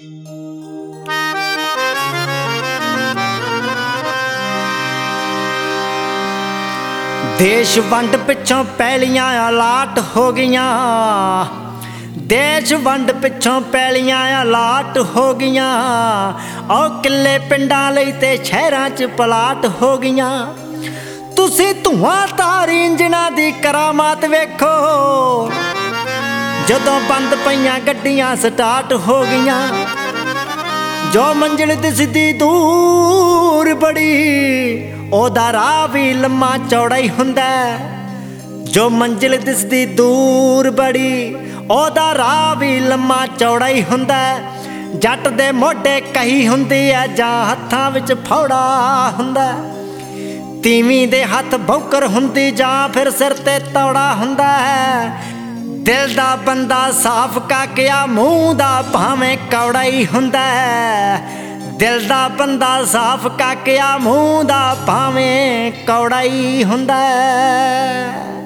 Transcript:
देश वंड पिछों पैलियां अलाट हो गईयां। देश वंड पिछों पैलियां अलाट हो गईयां। और किले पिंडां लई ते शहरां च पलाट हो गईयां। तुसी धुआं तारी इंजनां दी करामात वेखो। जदों बंद पईयां गड्डियां स्टार्ट हो गईयां। जो मंजिल दिसदी दूर बड़ी ओदा राह भी लम्मा चौड़ा ही हुंदा। जो मंजिल दिसदी दूर बड़ी ओदा राह भी लम्मा चौड़ा ही हुंदा। जट दे मोढे कही हुंदी है जां हत्थां विच फौड़ा हुंदा। तीवीं दे हत्थ भौकर हुंदी जां फिर सिर ते तौड़ा हुंदा है। दिल दा बंदा साफ काकिया मूँह दा भावें कौड़ा ही हुंदा है। दिल दा बंदा साफ काकिया मूँह दा भावें कौड़ा ही हुंदा है।